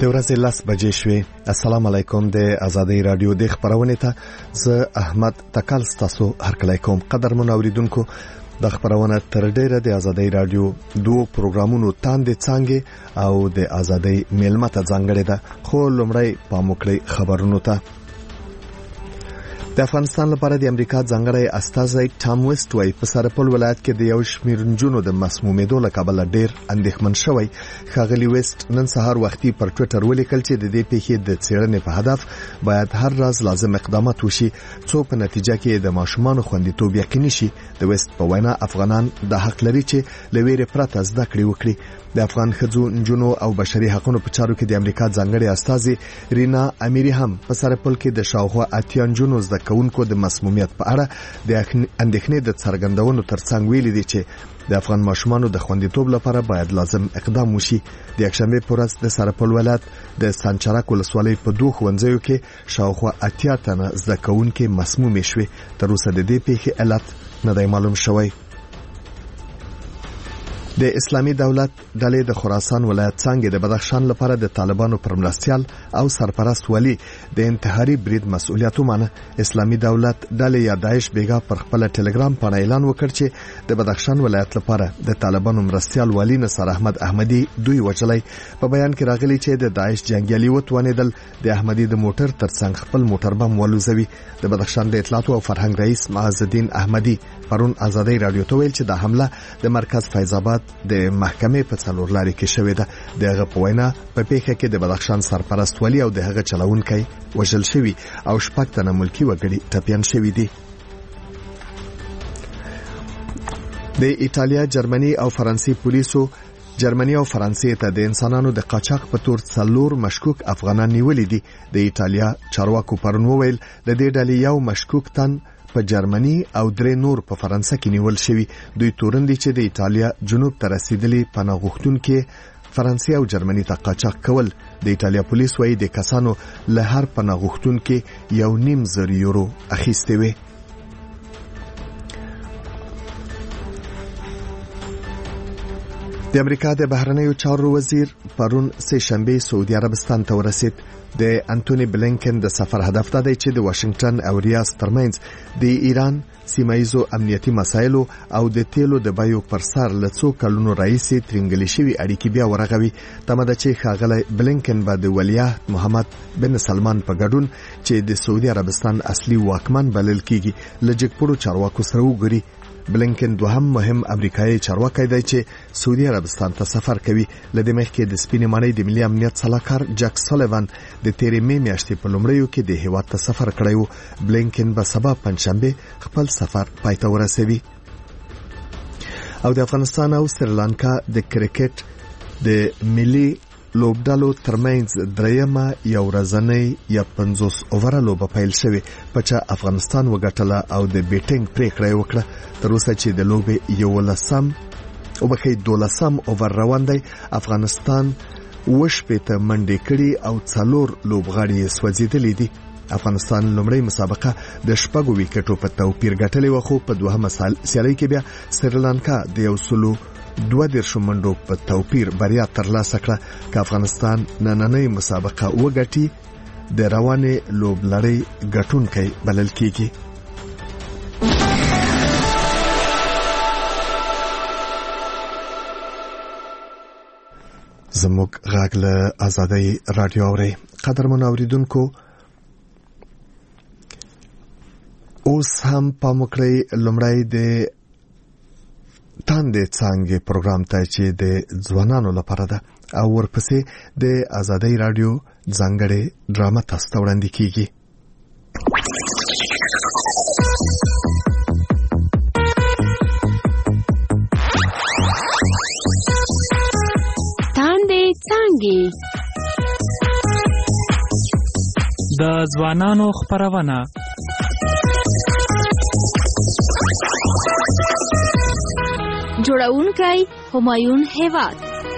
د ورځې 10 بجې شوې. السلام علیکم. د آزادۍ رادیو د خبرونې ته زه احمد تکل تاسو هرکلی کوم. قدرمن اوریدونکو، د خبرونه تر ډیره د آزادۍ رادیو دوه پروګرامونو تاندې څنګه او د آزادۍ میلمه ته ځانګړې ده. خو لومړی پاموکړی خبرونو ته. د افغانستان لپاره د امریکا ځانګړی استازی ټام ویسټ وايي په سرپل ولایت کې د یو شمېر نجونو د مسمومیدو له کبله ډیر اندېښمن شوی. ښاغلي ویسټ نن سهار وختي پر ټویټر ولیکل چې د دې پیښې د څېړنې په هدف باید هر راز لازم اقدامات وشي څو په نتیجه کې د ماشومانو خوندیتوب یقیني شي. د ویسټ په وینا افغانان د حق لري چې له ویرې پرته زده کړې وکړي. د افغان ښځو، نجونو او بشري حقوقو په چارو کې د امریکا ځانګړی استازي رینا امیری هم په سرپل کې د شاوخوا 80 نجونو زده کوونکو د مسمومیت په اړه د اندېښنې د څرګندونو ترڅنګ ویلي دي چې د افغان ماشومانو د خوندیتوب لپاره باید لازم اقدام وشي. د یکشنبه په ورځ د سرپل ولایت د سانچارک ولسوالۍ په دوه ښوونځیو کې شاوخوا 80 تنه زده کوونکي مسموم شوي. تر اوسه د دې پیښې علت نه دی معلوم شوی. د اسلامي دولت ډلې د خراسان ولایت څنګه د بدخشان لپاره د طالبانو پر مرستيال او سرپرست ولی د انتحاري برید مسؤلیت ومنه. اسلامي دولت ډلې یا داعش بیګا پر خپل ټلګرام باندې اعلان وکړ چې د بدخشان ولایت لپاره د طالبانو مرستيال ولی نصر احمد احمدي دوی وجلای. په بیان کې راغلي چې د داعش جنگیالي وتوانیدل د احمدي د موټر ترڅنګ خپل موټر بم ولوزوي. د بدخشان د اطلاعات او فرهنګ رئیس معز الدین احمدي پرون آزادۍ رادیو ته ویل چې د حمله د مرکز فیض آباد د محکمې په څلور لارې کې شوې ده. دغه په وینا په پیښه کې د بدخشان سرپرست ولی او دغه چلوونکی وژل شوی او شپږ تنه ملکی وګړي ټپيان شوي دي. د ایتالیا، جرمني او فرانسې پولیسو جرمني او فرانسې ته د انسانانو د قاچاق په تور 4 مشکوک افغانان نیولې دي. د ایتالیا چارواکو پرون وویل د دې ډلې یو مشکوک تن په جرمني او 3 نور په فرانسه کې نیول شوی. دوی تورن دي چې د ایتالیا جنوب ته رسیدلي پناه غوښتونکي فرانسې او جرمني ته قاچاق کول. د ایتالیا پولیس وايي د کسانو له هر پناه غوښتونکي 1.5 یورو اخیستي وي. د امریکا د بهرنیو چارو وزیر پرون سه شنبه سعودي عربستان ته ورسید. د انټونی بلینکن د سفر هدف دا دی چې د واشنگټن او ریاض ترمنځ د ایران سیمایزو امنیتي مسایلو او د تیلو د بیو پر سر له څو کلونو راهیسې ترنګلې شوي اړیکې بیا ورغوي. تمه ده چې ښاغلی بلینکن به د ولیعهد محمد بن سلمان په ګډون چې د سعودي عربستان اصلي واکمن بلل کیږي له جګپوړو چارواکو سره وګوري. بلینکن دوهم مهم امریکایي چارواکي دی چې سعودي عربستان ته سفر کوي. لدې مخکې د سپینې ماڼۍ د ملي امنیت صلاحکار جک سولیوان د تیرې مې میاشتې په لومړیو کې د هیواد ته سفر کړی و. بلینکن به سبا پنځشنبه خپل سفر پای ته ورسوي. او د افغانستان او سریلانکا د کرکټ د ملي لوبډالو ترمنځ دریمه یو ورځنۍ یا 50 اوور لوبه پیل شوه په چې افغانستان وګټله او د بیټینګ پریکړه وکړه. تر اوسه چې د لوبې 12 اوور روان دی. افغانستان وشپېته منډې کړي او 4 لوبغاړي سوځېدلې دي. افغانستان لومړی مسابقه د 6 ویکټو په توپیر ګټلې و، خو په دوهمه سیالۍ کې بیا سریلانکا د 102 منډو په توپیر بریا ترلاسه کړه. که افغانستان نننۍ مسابقه وګټي د روانې لوبلړۍ ګټونکی بلل کیږي. زموږ غږ له آزادۍ رادیو اوري. قدرمن اوریدونکو، اوس هم پاموکړی لومړی د تاندې څنګه پروګرام ته چې د ځوانانو لپاره ده او ورپسې د آزادۍ رادیو ځانګړې ډرامه تاسو ته وړاندې کیږي. تاندې څنګه د ځوانانو خبرونه. جوړونکی همایون هیواد.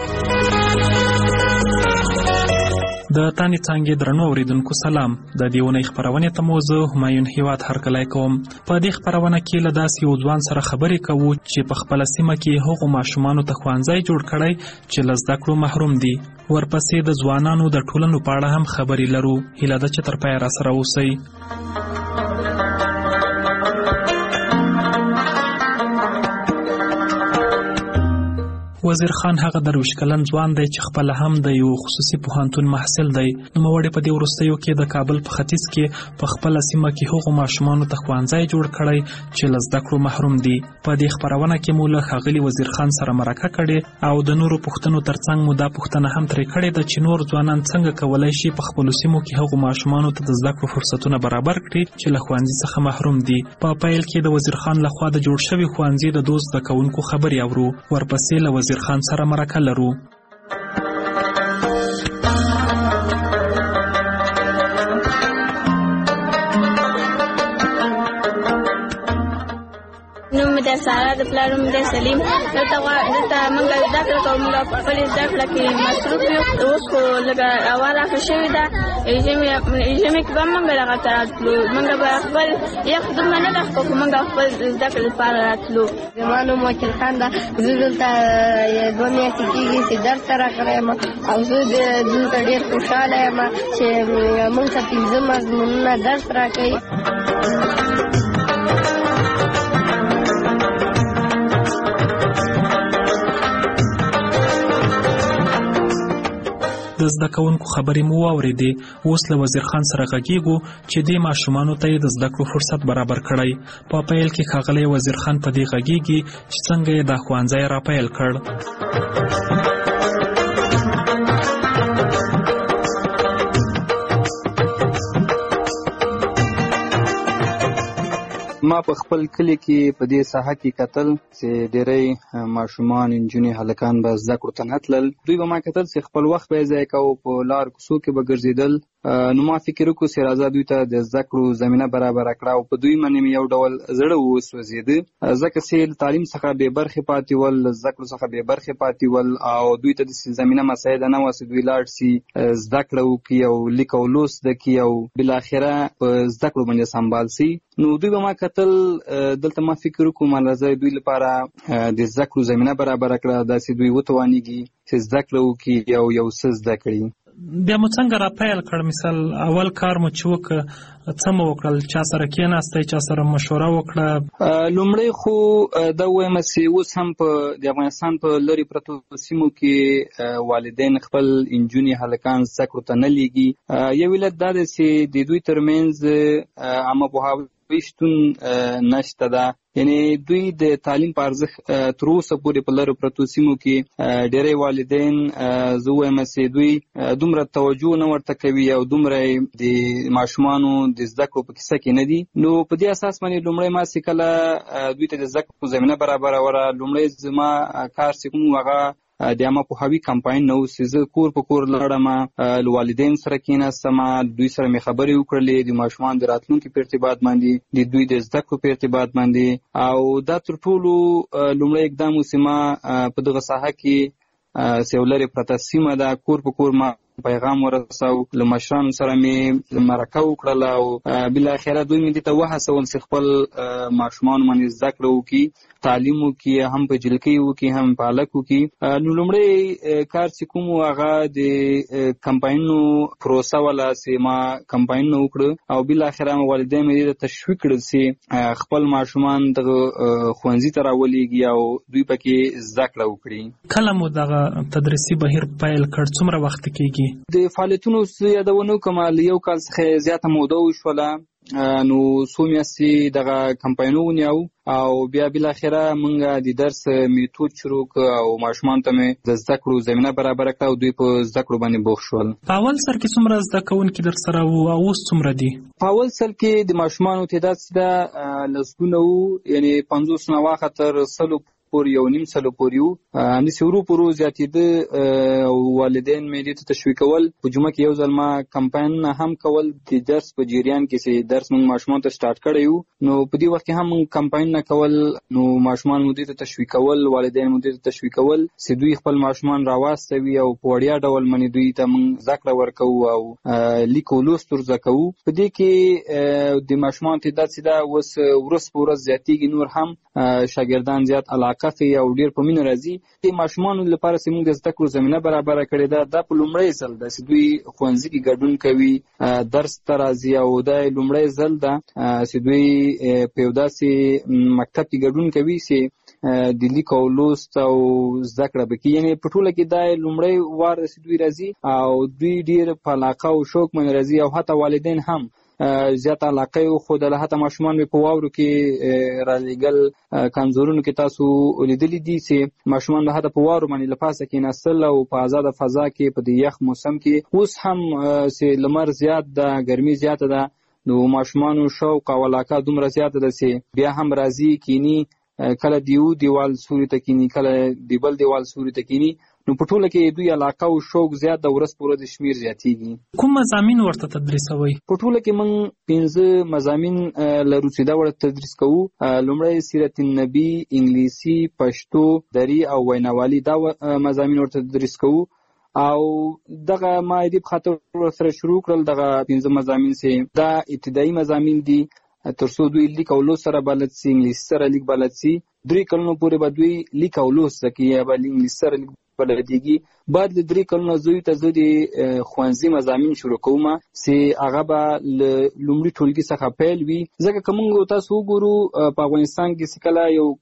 د تانې څنګه درنو اوریدونکو سلام. د دیونی خبرونه ته موضوع همایون هیواد هرکلی کوم. په دې خبرونه کې له داسې یو ځوان سره خبرې کوو چې په خپل سیمه کې هغو ماشومانو ته ښوونځی جوړ کړی چې له زده کړو محروم دي. ورپسې د ځوانانو د ټولنو په اړه هم خبرې لرو. هیله ده چې تر پایه راسره اوسئ. وزیر خان هغه درویش کلن ځوان دی چې خپله هم د یو خصوصي پوهنتون محصل دی. نوموړی په دې وروستیو کې د کابل په ختیځ کې په خپله سیمه کې هغو ماشومانو ته ښوونځی جوړ کړی چې له زده کړو محروم دي. په دې خپرونه کې مو له ښاغلي وزیر خان سره مرکه کړې او د نورو پوښتنو ترڅنګ مو دا پوښتنه هم ترې کړې ده چې نور ځوانان څنګه کولی شي په خپلو سیمو کې هغو ماشومانو ته د زده کړو فرصتونه برابر کړي چې له ښوونځي څخه محروم دي. په پیل کې د وزیر خان لخوا د جوړ شوي ښوونځي د دوست زده کوونکو خبرې اورو. ورپسې له وزیر خان سره مرکه لرو. نوم د سارا د پلار نوم د سلیم. دلته موږ زده کړه کوو، موږ په خپلې زده کړه کې مصروف یو. اوس خو لږه هوا راښه شوې ده، ژمي کې به موږ دغه ته راتلو. موږ به خپل یخ دومره نه ده خو موږ خپل زده کړې لپاره راتلو. زما نوم وکیل خان ده. زه دلته 2 میاشتې کېږي چې درس ته راغلی یم او زه دلته ډېر خوشحاله یم چې موږ ته 15 مضمونونه درس راکوي. د زده کوونکو خبرې مو واورېدې. اوس له وزیر خان سره غږیږو چې دې ماشومانو ته یې د زده کړو فرصت برابر کړی. په پیل کې ښاغلی وزیر خان په دې غږیږي چې څنګه یې دا ښوونځی راپیل کړ. ما په خپل کلی کې په دې ساحه کې کتل چې ډېری ماشومان نجونې هلکان به زده کړو ته نه تلل. دوی به ما کتل چې خپل وخت به یې ضایع کوو، په لار کوڅو کې به ګرځېدل. نو ما فکر وکړو چې راځه دوی ته د زده کړو زمینه برابره کړه او په دوی باندې مې یو ډول زړه وسوځېده، ځکه چې له تعلیم څخه بې برخې پاتې ول، له زده کړو څخه بې برخې پاتې ول او دوی ته داسې زمینه مساعده نه وه چې دوی لاړ شي زده کړه وکړي او لیک او لوست زده کړي او بالاخره په زده کړو باندې سمبال شي. نو دوی به ما کتل، دلته ما فکر وکړو ما راځه دوی لپاره د زده کړو زمینه برابره کړه، داسې دوی وتوانېږي چې زده کړه وکړي او یو څه زده کړي. بیا مو څنګه راپیل کړ؟ مثال اول کار مو چې وکړ څه مو وکړل؟ چا سره کېناستئ؟ چا سره مشوره وکړه؟ لومړی خو دا ووایم چې اوس هم په د افغانستان په لرې پرتو سیمو کې والدین خپل نجونې هلکان زده کړو ته نه لیږي. یو علت دا دی چې د دوی ترمنځ عامه پوهاوی شتون نشته ده، یعنی دوی د تعلیم په ارزښت تر اوسه پورې په لرو پرتو سیمو کې ډېری والدین زه وایم چې دوی دومره توجه نه ورته کوي او دومره د ماشومانو د زده کړو په کیسه کې نه دي. نو په دې اساس باندې لومړی ما چې کله دوی ته د زده کړو زمینه برابروله، لومړی زما کار چې کوم هغه د عامه پوهاوي کمپاین نه و چې زه کور په کور لاړم، له والدینو سره کېناستم، دوی سره مې خبرې وکړلې د ماشومانو د راتلونکي په ارتباط باندې، د دوی د زده کړو په ارتباط باندې. او دا تر ټولو لومړی اقدام و چې ما په دغه ساحه کې چې یو لرې پرته سیمه ده، کور په کور ما پیغام ورساو، له مشرانو سره مې مرکه وکړله او بالاخره دوی مې دې ته وهڅول چې خپل ماشومان باندې زده کړه وکړي، تعلیم وکړي، هم په جلکۍ وکړي هم په هلک وکړي. نو لومړی کار چې کوم هغه د کمپاینونو پروسه وله چې ما کمپاینونه وکړه او بالاخره والدین مې دې ته تشویق کړل چې خپل ماشومان دغه ښوونځي ته راولېږي او دوی پکې زده کړه وکړي. کله مو دغه تدریسي بهیر پیل کړ؟ څومره وخت کېږي؟ د فعالیتونو یادونه وکړم، له یو کال څخه زیاته موده وشوله. نو څو میاشتې دغه کمپاینونه ونیو او بیا بالاخره موږ د درس میتود شروع کړ او ماشومان ته مې د زده کړو زمینه برابره کړه او دوی په زده کړو باندې بوخت شول. په اول سر کې څومره زده کوونکي در سره وو او اوس څومره دي؟ په اول سر کې د ماشومانو تعداد ده لسګونه وو، یعنی 50 نه واخه تر 100 پورې، 1.5 پورې وو. همداسې ورو په ورو زیاتېده او والدین مې دې ته تشویقول. په جمعه کې یو ځل ما کمپاینونه هم کول د درس په جریان کې چې درس موږ ماشومانو ته سټارټ کړی وو. نو په دې وخت کې هم موږ کمپاینونه کول، نو ماشومان مو دې ته تشویقول، والدین مو دې ته تشویقول چې دوی خپل ماشومان راواستوي او په وړیا ډول باندې دوی ته موږ زده کړه ورکوو او لیک او لوست ور زده کوو. په دې کې د ماشومانو تعداد چې دا اوس ورځ په ورځ زیاتېږي، نور هم شاګردان زیات علاقه علاقه خي او ډیر په مینه راځي. د ماشومان لپاره چې موږ د زده کړو زمينه برابر کړې ده. د لومړی ځل د دوی ښوونځي کې ګډون کوي، درس ته راځي او د لومړی ځل ده چې دوی په یو داسې مکتب کې ګډون کوي چې د لیک او لوست او زده کړه به کوي. یعنې په ټوله کې دا لومړی وار چې دوی راځي او دوی ډیر په علاقه او شوق باندې راځي او حتی والدین هم زیات علاقه او خود له حتی ماشومان په واورو کې را لېګل کمزورونو کې تاسو ولیدلی دي چې ماشومان له حتی په واورو باندې لپاسه کې نسل او په آزاد فضا کې په د یخ موسم کې اوس هم چې لمر زیات ده، ګرمي زیاته ده، نو ماشومان شوق او علاقه دومره زیاته ده چې بیا هم راځي کینی، کله دیو دیوال سوري ته کینی، کله دی بل دیوال سوري ته کینی. نو په ټوله کې دوی علاقه او شوق زیات د ورځ پر ورځ شمیر زیاتېږي. کوم مضامین ورته تدریسوي؟ په ټوله کې موږ 15 مضامین لرو چې دا ورته تدریس کوو. لومړی سیرت النبی، انګلیسي، پښتو، دري او ویناوالي دا مضامین ورته تدریس کوو. او دغه مایدی په خاطر سره شروع کړل دغه 15 مضامین چې دا ابتدایي مضامین دي ترڅو دوی لیک او لوست سره بلد سي، انګلیسي سره لیک بلد سي. 3 کلونو پورې به دوی لیک او لوست کوي یا به انګلیسي سره لیک بلدیږي. بعد له 3 کلونو زوی ته زه د ښوونځي مضامین شروع کوم چې هغه به له لومړي ټولګي څخه پیل وي. ځکه که موږ تاسو وګورو په افغانستان کې چې کله یو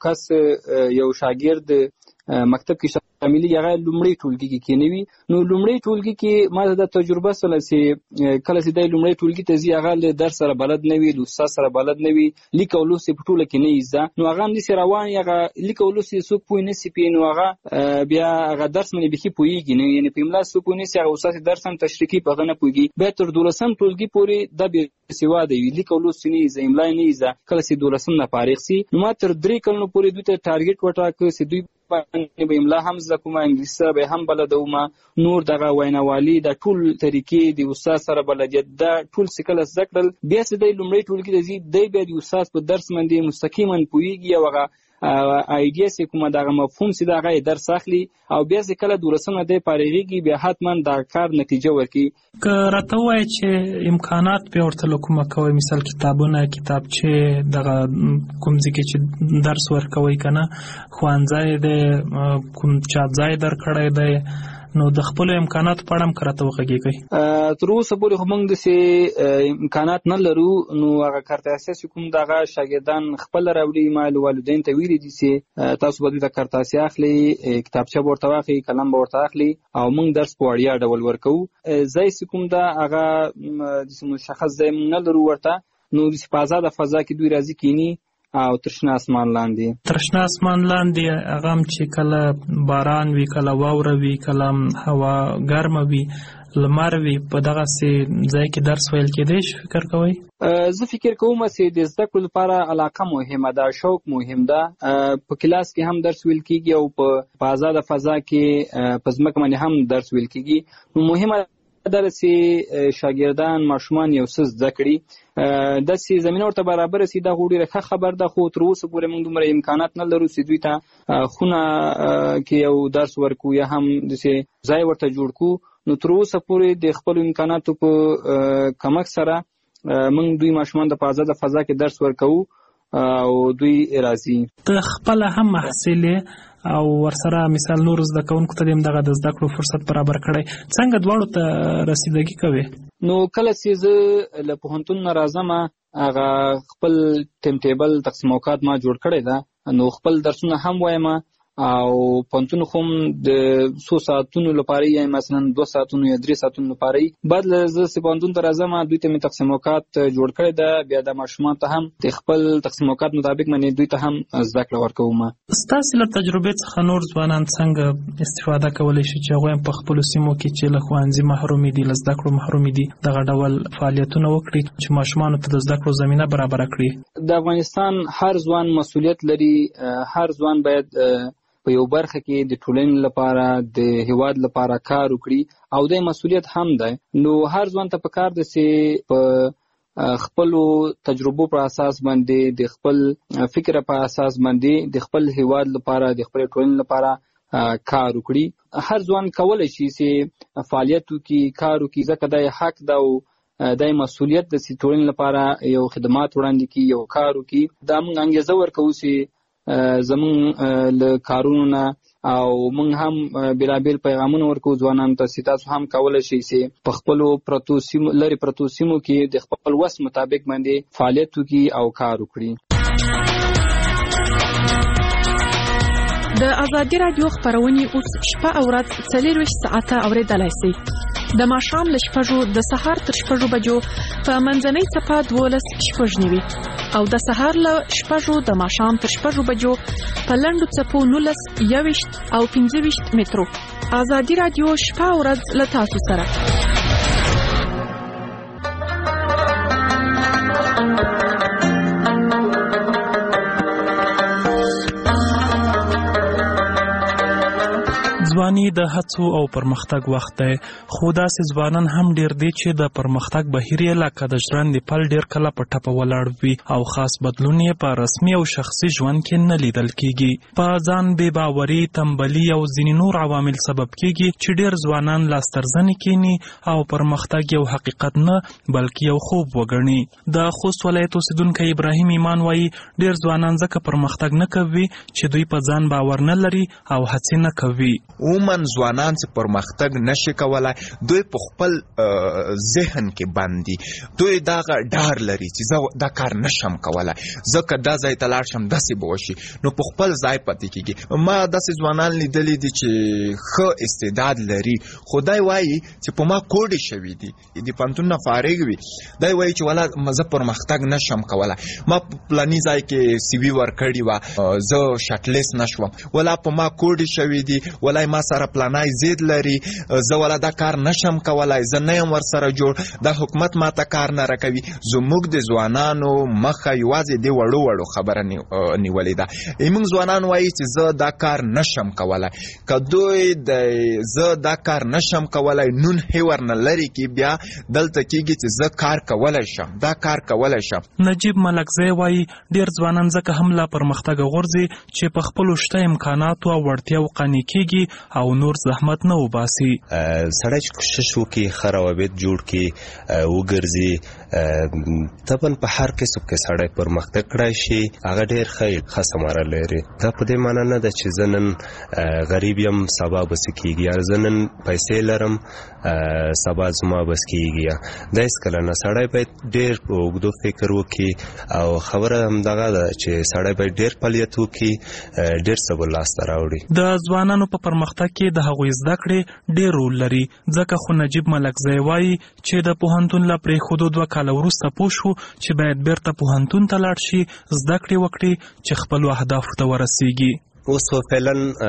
کس یو شاګرد مکتب کې شاملي هغه لومړی ټولګي کې کېنوي، نو لومړی ټولګي کې ما د تجربه سره چې کله چې د لومړی ټولګي ته ځي هغه له درس سره بلد نه وي، له استاد سره بلد نه وي، لیک او لوست په ټوله کې نه ایزه، نو هغه هم داسې روان هغه لیک او لوست څوک پوه نه سي پی، نو هغه بیا هغه درس باندې بيخي پوهیږي نه، یعنې په املا څوک پوه نه سي، هغه استاد درس هم تشریحي په هغه نه پوهیږي. بیا تر 12 ټولګي پورې دا بېسواده وي، لیک او لوست نه ایزه، املا نه ایزه. کله چې 12 نه فارغ سي نو ما تر 3 کلونو پورې دوی ته ټارګټ وټاکه چې دوی باندې به املا هم زده کوم، انګلیسي به هم بلدوم، نور دغه ویناوالي د ټول طریقې د استاد سره بلدیت دا ټول سکل زده کړل. بیا چې د لومړی ټولګي د زی دی به د استاد په درس باندې مستقیما پوهیږي او هغه ایډیا چې کومه دغه مفهوم چې دغه درس اخلي او بیا چې کله 12 نه دی فارغيږي بیا حتما دا کار نتیجه ورکړي. که راته وایي چې امکانات به ورته کومه کوي، مثال کتابونه، کتابچې، دغه کوم ځای چې درس ورکوي کنه، ښوونځی دی، کوم چاپ ځای درکړی دی، نو د خپل امکاناتو په اړه هم کراته وغږیږي. تر اوسه پورې خو موږ داسې امکانات نه لرو، نو هغه کارته اساسي کوم دغه شاګردان خپل راوړي. ما والدین ته ویلي دي چې تاسو به د کارته اساسي اخلي، کتابچه ورته واخلي، قلم به ورته اخلي او موږ درس په وړیا ډول ورکوو. ځای کوم دا هغه د مشخص ځای نه لرو ورته، نو د په آزاد فضا کې دوی راځي کینی او ترشنا اسمان لاندې. ترشنا اسمان لاندې هغه هم چې کله باران وي، کله واوره وي، کله هوا ګرمه وي، لمر وي، په دغه سي ځای کې درس ویل کېدای شي. فکر کوئ؟ زه فکر کوم چې د زده کړو لپاره علاقه مهمه ده، شوق مهم ده. په کلاس کې هم درس ویل کېږي او په آزاد فضا کې په ځمکه باندې هم درس ویل کېږي. نو مهمه ده چې شاګردان ماشومان یو څه زده کړي، داسې زمینه ورته برابر سي. دا ډېره ښه خبر ده، خو تر اوسه پورې موږ دومره امکانات نه لرو چې دوی ته خونه کې یو درس ورکو یا هم داسې ځای ورته جوړ کړو. نو تر اوسه پورې د خپلو امکاناتو په کمک سره موږ دوی ماشومان د په آزاده فضا کې درس ورکوو او دوی راځي. ته خپله هم محصل او ورسره مثال نور زده کوونکو ته دغه د زده کړو فرصت برابر کړی، څنګه دواړو ته رسیدګي کوي؟ نو کله چې زه له پوهنتون نه راځم هغه خپل ټیم ټیبل تقسیم اوقات ما جوړ کړی ده، نو خپل درسونه هم وایم او پوهنتون خو د 100 ساعتونو لپاره یا مثلا 2 ساعتونو یا 3 ساعتونو لپاره بعد زه چې پوهنتون ته راځم دوی ته مې تقسیم اوقات جوړ کړی ده. بیا د ماشومان ته هم د خپل تقسیم اوقات مطابق باندې دوی ته هم زده کړه ورکوم. ستاسو له تجربې څخه نور ځوانان څنګه استفاده کولی شي چې هغوی په خپلو سیمو کې چې له ښوونځي محروم دي، له زده کړو محروم دي، دغه ډول فعالیتونه وکړي چې ماشومانو ته د زده کړو زمینه برابره کړي؟ د افغانستان هر ځوان مسؤلیت لري، هر ځوان باید په یو برخه کې د ټولنې لپاره د هیواد لپاره کار وکړي او د مسؤلیت هم ده. نو هر ځوان ته پکار ده چې په خپلو تجربو پر اساس باندې، د خپل فکر په اساس باندې د خپل هیواد لپاره، د خپل ټولنې لپاره کار وکړي. هر ځوان کولی شي چې فعالیت وکړي، کار وکړي، ځکه دا حق ده او دا مسؤلیت ده چې ټولنې لپاره یو خدمات وړاندې کړي، یو کار وکړي. دا موږ انګېزه ورکوو چې زمون له کارونو نه او موږ هم بلابل پیغامونه ورکو ځوانانو ته چې تاسو هم کولای شئ چې په خپلو لرې پرتو سیمو کې د خپل وس مطابق باندې فعالیت وکړي او کار وکړي. د ازادي رادیو خبرونه اوس شپه او ورځ 24 ساعته اوریدلای شئ. د ماښام له 6 د سهار تر 6 بجو په منځنۍ صفه 12:09 او د سهار له 6 د ماښام تر 6 بجو په لنډو څپو 19 21 او 25 مترو. ازادي رادیو شپه او ورځ له تاسو سره. ځواني د هڅو او پرمختګ وخت دی، خو داسې ځوانان هم ډیر دي چې د پرمختګ بهیر یې لکه د ژرندې پل ډیر کله په ټپه ولاړ وي او خاص بدلون یې په رسمي او شخصي ژوند کې نه لیدل کیږي. په ځان بې باوري، تنبلي او ځینې نور عوامل سبب کیږي چې ډیر ځوانان لاسترزنې کینی او پرمختګ یو حقیقت نه بلکې یو خوب وګڼي. د خوست ولایت اوسیدونکی ابراهیم ایمان وایي ډیر ځوانان ځکه پرمختګ نه کوي چې دوی په ځان باور نه لري او هڅې نه کوي. عموما ځوانان چې پرمختګ نشي کولای، دوی په خپل ذهن کې باندې دوی دا ډار لري چې زه دا کار نشم کولای، ځکه دا ځای ته لاړ شم داسې به وشي، نو په خپل ځای پاتې کېږي. ما داسې ځوانان لیدلي دي چې ښه استعداد لري، خو دی وایي چې په ما کوډې شوي دي، د پوهنتون نه فارغ وي، دی وایي چې ولا زه پرمختګ نشم کولای، ما په پلاني ځای کې سی وي ورکړې وه، زه شاټلیست نشوم، ولا په ما کوډې شوي دي، ولا ما سره پلانای زید لري، زه ولا دا کار نشم کولای، زه نه یم ورسره جوړ، دا حکومت ماته کار نه راکوي. زموږ د ځوانانو مخه یوازې د وړو خبره نیولې ده. موږ ځوانان وایي چې زه دا کار نشم کولای، که دوی زه دا کار نشم کولای نون هیور نه لري کې بیا دلته کېږي چې زه کار کولی شم، دا کار کولی شم. نجیب ملکزی وایي ډیر ځوانان ځکه هم لا پرمختګ غورځي چې په خپلو شته امکاناتو او وړتیاو قانع کېږي او نور زحمت نه وباسي. سړی چې کوشش وکړي ښه روابط جوړ کړي وګرځي، طبعا په هر کسب کې سړی پرمختګ کړی شي، هغه ډېر ښه ثمره لري. دا په دې معنی نه ده چې زه نن غریب یم سبا به څه کېږي، یا زه نن پیسې لرم سبا زما بس کېږي. دا هېڅکله نه، سړی باید ډېر په اوږدو فکر وکړي او خبره همدغه ده چې سړی باید ډېر فعالیت وکړي، ډېر څه به لاسته راوړي. د ځوانانو په پرمختګ کې د هغوی زده کړې ډېر رول لري، ځکه خو نجیب ملکزی وایي چې د پوهنتون له پرېښودو 2 کاله وروسته پوه شو چې باید بیرته پوهنتون ته لاړ شي، زده کړې وکړي چې خپلو اهدافو ته ورسیږي. اوس فعلا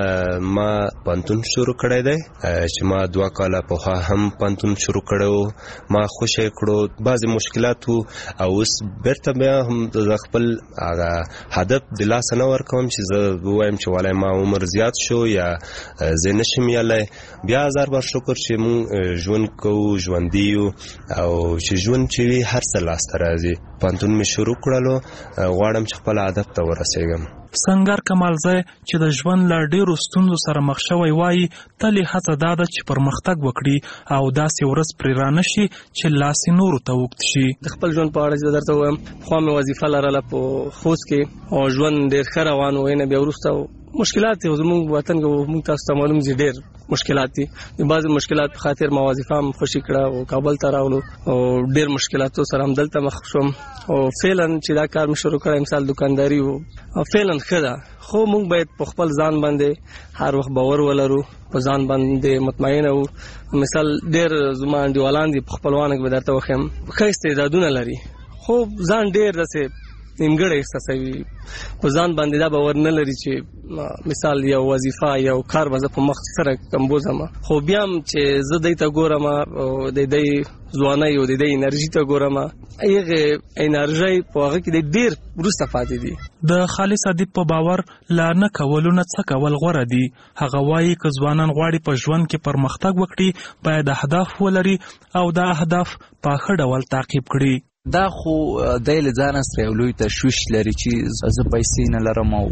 ما پوهنتون شروع کړی دی چې ما 2 کاله پوهه هم پوهنتون شروع کړی، ما خوشی کړو، بعضې مشکلات وو او اوس بیرته بیا هم د خپل هغه هدف د لاسه نه ورکوم چې زه ووایم چې والای ما عمر زیات شو یا زه نشم یالی. بیا هزار بار شکر چې مونږ ژوند کوو، ژوندي یو او چې ژوند چې وي هر څه لاسته راځي. پوهنتون مې شروع کړلو، غواړم چې خپل هدف ته ورسېږم. سنگر کمالزی چې د ژوند له ډېرو ستونزو سره مخ شوی وایي تل یې هڅه دا ده چې پرمختګ وکړي او داسې ورځ پرې رانشي چې لاس یې نورو ته اوږد شي. د خپل ژوند په اړه چې درته ووایم، پخوا مې وظیفه لرله په خوست کې او ژوند ډېر ښه روان و، نه بیا وروسته مشکلات دي. زموږ وطن کې موږ تاسو ته معلوم دي ډېر مشکلات دي. د بعضې مشکلات په خاطر ما وظیفه هم خوشي کړه او کابل ته راغلو او ډېر مشکلاتو سره هم دلته مخ شوم او فعلا چې دا کار مې شروع کړی مثال دکانداري و او فعلا ښه ده، خو موږ باید په خپل ځان باندې هر وخت باور ولرو، په ځان باندې مطمئن وو. مثال ډېر زما انډیوالان دي په خپلوانو کې به درته وښیم ښه استعدادونه لري، خو ځان ډېر داسې نیمګړی احساسوي، په ځان باندې دا باور نه لري چې مثال یو وظیفه یو کار به زه په مخ سره کمبوزم. خو بیا هم چې زه دی ته ګورم او د دی ځوانۍ او د دی انرژي ته ګورم، هغې انرژۍ په هغه کې ډېر وروسته پاتې دي. د خالص ادیب په باور لا نه کولو نه څه کول غوره دي. هغه وایي که ځوانان غواړي په ژوند کې پرمختګ وکړي باید اهداف ولري او دا اهداف په ښه ډول تعقیب کړي. دا خو د له ځان سره یو لوی تشویش لري چې زه پیسې نه لرم او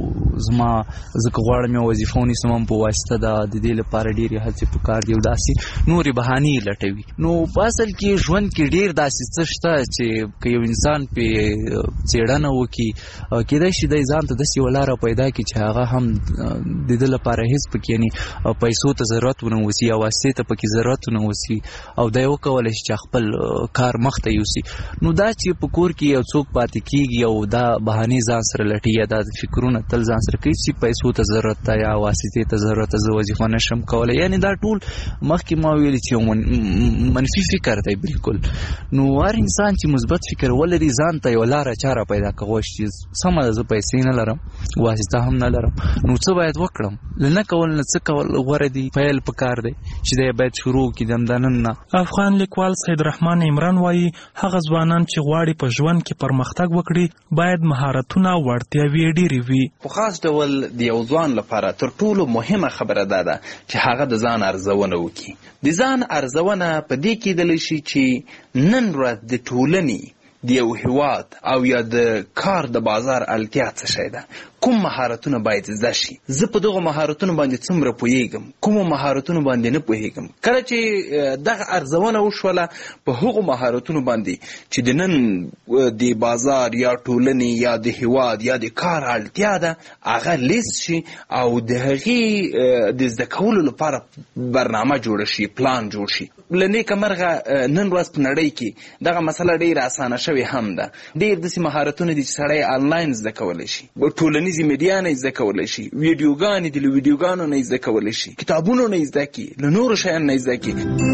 زه غواړم یو وظیفه ونیسم په واسطه د دې لپاره ډېرې هڅې پکار دي او داسې نورې بهانې لټوي. نو په اصل کې ژوند کې ډېر داسې څه شته چې که یو انسان پې څېړنه وکړي کېدای شي دی ځان ته داسې یوه لاره پیدا کړي چې هغه هم د ده لپاره هېڅ پکې یعنې پیسو ته ضرورت ونه اوسي یا واسطې ته پکې ضرورت ونه اوسي او دی وکولی شي چې خپل کار مخته یوسي. نو دا چې په کور کې یو څوک پاتې کېږي او دا بهانې ځان سره لټي یا دا فکرونه تل ځان سره کوي چې پیسو ته ضرورت ده یا واسطې ته ضرورت ده، زه وظیفه نشم کولی، یعنې دا ټول مخکې ما ویلي چې یو منفي فکر دی بالکل. نو هر انسان چې مثبت فکر ولري ځان ته یوه لاره چاره پیدا کولی چې سمه ده زه پیسې نه لرم واسطه هم نه لرم، نو څه باید وکړم؟ له نه کول نه څه کول غوره دي، پیل پکار دی چې دی باید شروع کړي همدا نن. افغان لیکوال سید رحمان عمران وایي هغه ځوانان چې غواړي په ژوند کې پرمختګ وکړي باید مهارتونه او وړتیاوې ډېرې وي. په خاص ډول د یو ځوان لپاره تر ټولو مهمه خبره ده چې هغه د ځان ارزونه وکړي. د ځان ارزونه په دې کېدلی شي چې نن ورځ د ټولنې د یو هیواد او یا د کار د بازار اړتیا څه شی ده، کوم مهارتونه باید زده شي، زه په دغه مهارتونو باندې څومره پوهیږم، کومو مهارتونو باندې نه پوهیږم. کله چې دغه ارزونه وشوله په هغو مهارتونو باندې چې د نن د بازار یا ټولنې یا د هیواد یا د کار اړتیا ده هغه لیست شي او د هغې د زده کولو لپاره برنامه جوړه شي، پلان جوړ شي. له نیکه مرغه نن ورځ په نړۍ کې دغه مسله ډېره اسانه شوې هم ده. ډېر داسې مهارتونه دي چې سړی آنلاین زده کولی شي، ټولنیزې میډیا نه زده کولی شي، ویډیوګانې دي له ویډیوګانو نه زده کولی شي، کتابونو نه زده کړي، له نورو شیانو نه زده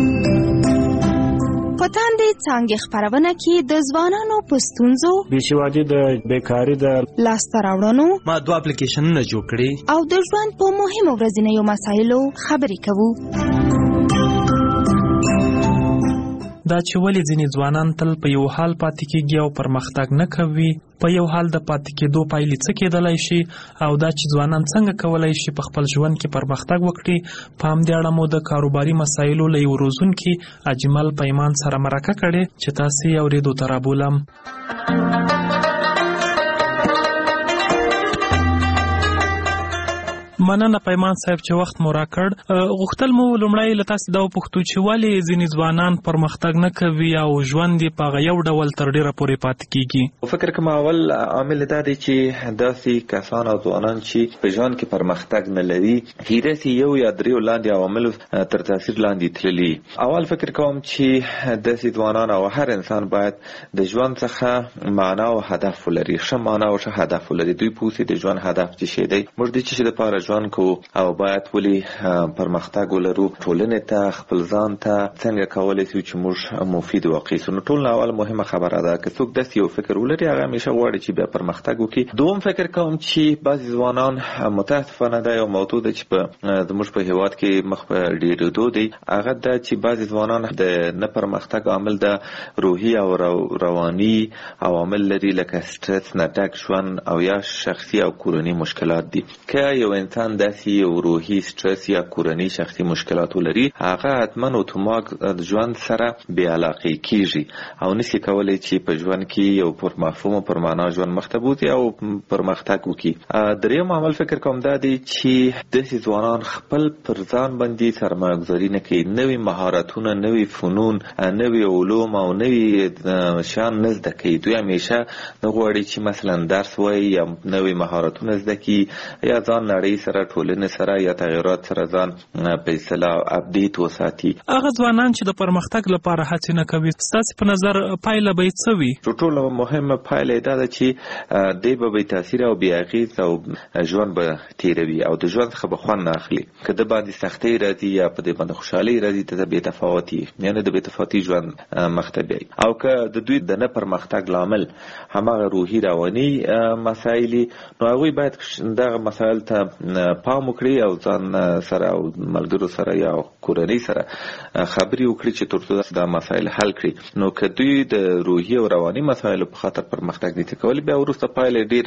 کړي. په تاندې څانګې خپرونه کې د ځوانانو په ستونزو، بېسوادي د بیکاري د لاسته راوړنو، ما 2 اپلیکیشنونه جوړ کړي او د ژوند په مهمو ورځنیو مسایلو خبرې کوو. دا چې ولې ځینې ځوانان تل په یو حال پاتې کېږي او پرمختګ نه کوي، په یو حال د پاتې کېدو پایلې څه کېدلی شي، او دا چې ځوانان څنګه کولی شي په خپل ژوند کې پرمختګ وکړي، په همدې اړه مو د کاروباري مسایلو له یو روزونکي اجمل پیمان سره مرکه کړې چې تاسې یې اورېدو ته رابولم. مننه پیمان صاحب چې وخت مو راکړ. غوښتل مو لومړی له تاسې دا وپوښتو چې ولې ځینې ځوانان پرمختګ نه کوي او ژوند یې په هغه یو ډول تر ډېره پورې پاتې کېږي؟ فکر کوم اول عامل دا دی چې داسې کسان او ځوانان چې په ژوند کې پرمختګ نه لري هیرسي یو یا دریو لاندې عواملو تر تاثیر لاندې تللي. اول فکر کوم چې داسې ځوانان او هر انسان باید د ژوند څخه معنا او هدف ولري، ښه معنا او ښه هدف ولري. دوی پوهیږي د ژوند هدف څه شی دی، موږ د څه لپاره ژوند کوو او باید ولې پرمختګ ولرو، ټولنې ته خپل ځان ته څنګه کولی شو چې موږ مفید واقع سو. نو ټول اول مهمه خبره ده که څوک داسې یو فکر ولري هغه همیشه غواړي چې بیا پرمختګ وکړي. دوم فکر کوم چې بعضې ځوانان متاسفانه دا یو موضوع ده چې زموږ په هیواد کې مخ په ډېرېدو دی، هغه ده چې بعضې ځوانان د نه پرمختګ عامل د روحي او رواني عوامل لري لکه سټرس نه ډک ژوند او یا شخصي او کورني مشکلات دي. که یو انسان داسې یو روحي سټرس یا کورني شخصي مشکلات ولري هغه حتما اتومات د ژوند سره بې علاقې کېږي او نشي کولی چې په ژوند کې یو پر مفهوم او پر معنا ژوند مخته بوځي او پرمختګ وکړي. دریم عمل فکر کوم دا دی چې داسې ځوانان خپل پر ځان باندې سرمایه‌ګذاري نه کوي، نوي مهارتونه، نوي فنون، نوي علوم او نوي شیان نه زده کوي. دوی همیشه نه غواړي چې مثلا درس وایي یا نوي مهارتونه زده کړي یا ځان نړۍ سره ټولنې سره یا تغیرات سره ځان په اصطلاح اپډیټ وساتي. هغه ځوانان چې د پرمختګ لپاره هڅې نه کوي ستاسې په نظر پایله به یې څه وي؟ تر ټولو مهمه پایله دا ده چې دی به بې تاثیر او بې اغېز او ژوند به تېروي او د ژوند څخه به خوند نه اخلي. که د باندې سختۍ راځي یا په دې باندې خوشحالۍ راځي ته د بې تفاوتي یعنې د بې تفاوتي ژوند مخته بیایي. او که د دوی د نه پرمختګ لامل هماغه روحي رواني مسایل نو هغوی باید دغه مسایل ته پام وکړي او ځان سره او ملګرو سره یا کورنۍ سره خبرې وکړي چې ترڅو دا مسایل حل کړي. نو که دوی د روحي او رواني مسایلو په خاطر پرمختګ نشي کولی بیا وروسته پایله ډېره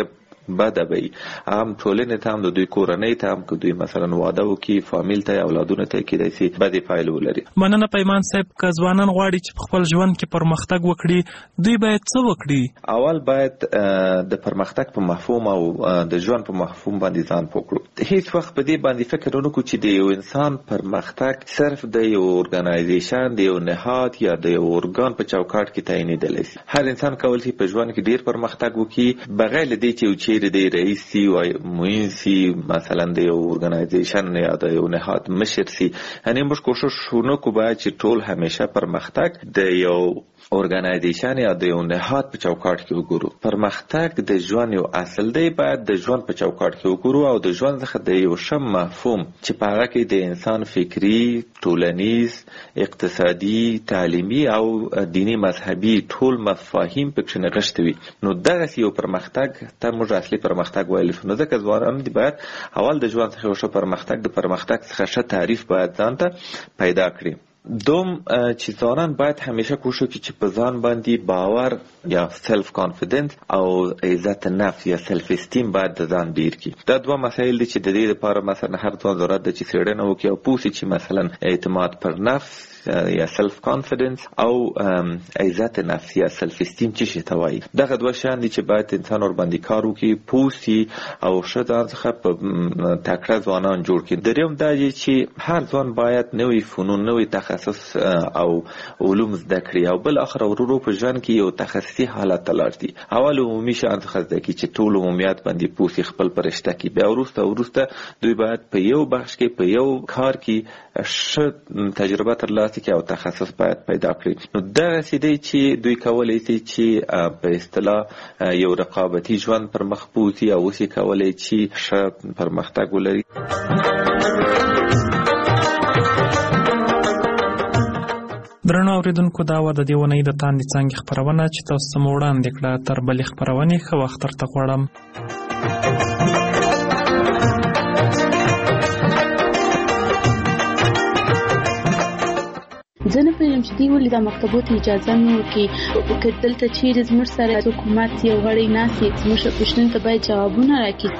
بده وي، هم ټولنې ته هم د دوی کورنۍ ته هم که دوی مثلا واده وکړي فامیل ته اولادونه ته کېدای شي بدې پایلې ولري. مننه پیمان صاحب. که ځوانان غواړي چې په خپل ژوند کې پرمختګ وکړي دوی باید څه وکړي؟ اول باید د پرمختګ په مفهوم او د ژوند په مفهوم باندې ځان پوه کړو. هیڅ وخت په دې باندې فکر ونه کړو چې د یو انسان پرمختګ صرف د یو ارګنایزیشن د یو نهاد یا د یو ارګان په چوکاټ کې تعینېدلی شي. هر انسان کولی شي په ژوند کې ډیر پرمختګ وکړي بغیر له دې چې یو چیرې د رئیس سي او معین سي مثلا د یو ارګنایزیشن یا د یو نهاد مشر سي. یعنی موږ کوشش ونکړو باید چې ټول همیشه پرمختګ د یو ارګنایزیشن یا د یو نهاد په چوکاټ کې وګورو. پرمختګ د ژوند یو اصل دی، باید د ژوند په چوکاټ کې وګورو او د ژوند څخه د یو ښه مفهوم چې په هغه کې د انسان فکري، ټولنیز، اقتصادي، تعلیمي او دینی مذهبي ټول مفاهیم پکې نغښتي وي. نو دغسې یو پرمختګ ته موږ اصلي پرمختګ ویلی شو. نو ځکه ځوانان دي باید اول د ژوند څخه یو ښه پرمختګ د پرمختګ څخه ښه تعریف باید ځان ته پیدا کړي. دوم چې ځوانان باید همیشه کوشش وکړي چې په ځان باندې باور یا سلف کانفیډنس او عزت نفس یا سلف استیم باید د ځان ډیر کړي. دا دوه مسایل دي چې د دې لپاره مثلا هر ځوان ضرورت ده چې څېړنه وکړي او پوه شي چې مثلا اعتماد پر نفس یا سلف کانفیډنس او عزت نفس یا سلف استیم څه شي ته وایي. دغه دوه شیان دي چې باید انسان ور باندې کار وکړي، پوه شي او ښه ځان څخه په تکړه ځوانان جوړ کړي. درېیم دا دی چې هر ځوان باید نوي فنون، نوي تخصص او علوم زده کړي او بل اخر ورو په ژوند کې یو تخصصي حالت ته لاړ شي. اول عمومي شیان څخه زده کړي چې ټول عمومیات باندې پوه شي، خپل پرشته کړي. بیا وروسته دوی باید په یو بخش کې په یو کار کې ښه تجربه ترلاسه کړي او تخصص باید پیدا کړي. نو دغسې دی چې دوی کولی شي چې په اصطلاح یو رقابتي ژوند پر مخ بوځي او اوس یې کولی چې ښه پرمختګ ولري. درنو اوریدونکو، دا وه د دې اونۍ د تاندې څانګې خپرونه چې تاسو ته مو وړاندې کړه. تر بلې خپرونې ښه وخت درته غواړم. زه نه پوهېږم چې دوی ولې دا مکتبو ته اجازه نه ورکوي. که دلته چیرې زموږ سره حکومت یو غړی ناست وي زموږ پوښتنو ته باید جوابونه راکړي.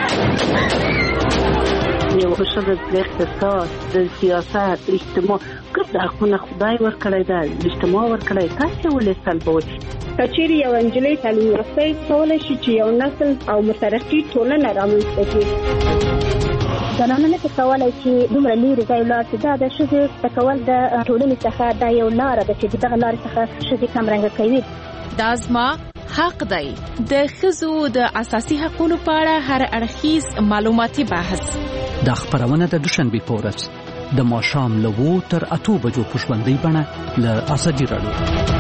یو ښه د اقتصاد، د سیاست، اجتماع ګرد حقونه خدای ورکړی ده، اجتماع ورکړی، تاسې ولې سلبوئ؟ که چیرې یو نجلۍ تعلیم یافته کولی شي چې یو نسل او مترقي ټولنه رامنځته کړي. زنانه نشي کولی چې دومره لرې ځای ولاړ شي. دا د ښځې زده کول د ټولنې څخه دا یو لاره ده چې دغه لارې څخه ښځې کمرنګه کوي. دا زما حق دی. د ښځو د اساسي حقوقو په اړه هر اړخیز معلوماتي بحث. دا خپرونه د دوشنبې په ورځ د ماښام له 7 تر 8 بجو په ژوندۍ بڼه له ازادي راډیو.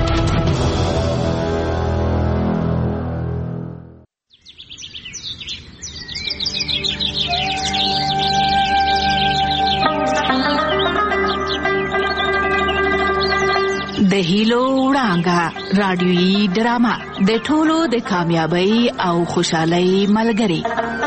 د هیلو وړانګه رادیویي ډرامه د ټولو د کامیابی او خوشحالۍ ملګری.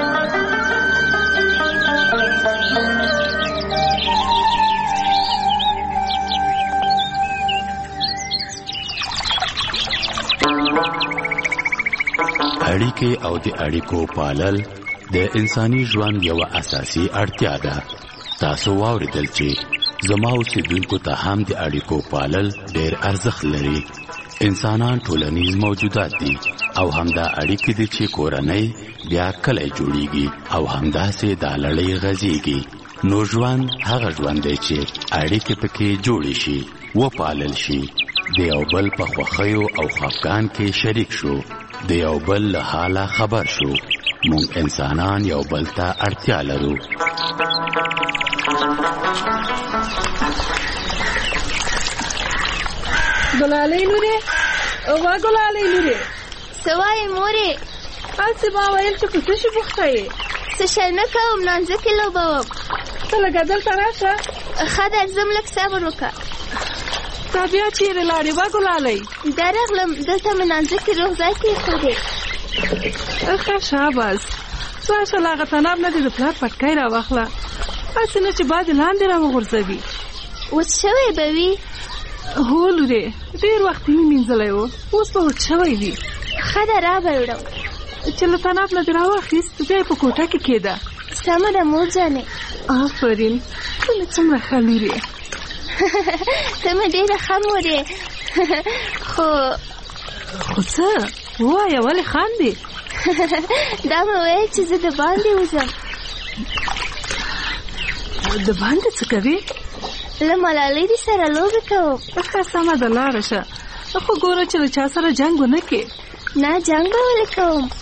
اړیکې او د اړیکو پالل د انساني ژوند یو اساسي اړتیا ده. تاسو واوریدل چې زما اوسیدونکو ته هم د اړیکو پالل ډېر ارزښت لري. انسانان ټولنیز موجودات دي او همدا اړیکې دي چې کورنۍ بیا کلی جوړیږي او همداسې دا لړۍ غځیږي. نو ژوند هغه ژوند دی چې اړیکې پکې جوړې شي، وپالل شي، د یو بل په خوښیو او خفګان کې شریک شو، د یو بل له حاله خبر شو. مونږ انسانان یو بل ته اړتیا لرو. ګلالۍ لورې، وا ګلالۍ لورې، څه وایې مورې؟ هسې ما ویل چې په څه شي بوخته یې؟ څه شی نه کوم، لانجه کې لوبوم. ته لږه دلته راشه. ښه ده، ځم، لږ صبر وکړه. تا بیا چیرې لاړې وا ګلالۍ؟ درغلم، دلته مې لانجه کې روغ ځای کېښودې. ښه شاباس، راشه له هغه تناب نه دې د پلار پټکی راواخله، هسې نه چې باد یې لاندې راوغورځوي. وچ شوی به وي؟ هو لورې، ډېر وخت یې مینځلی و، اوس به وچ شوی وي. ښه ده، را به وړم. چې له تناب نه دې راواخیست بیا یې په کوټه کې کېده. سمه ده مور جانې. آفرین، ته څومره ښه لور یې. ته مې ډېره ښه مور یې. خو څه ووایه، ولې خاندې؟ دا مې ویل چې زه د باندې وځم. د باندې څه کوې؟ له ملالۍ دې سره لوبې کوم. ښه سمه ده، لاړه شه. خو ګوره چې له چا سره جنګ ونه کړې. نه، جنګ به ولې کوم.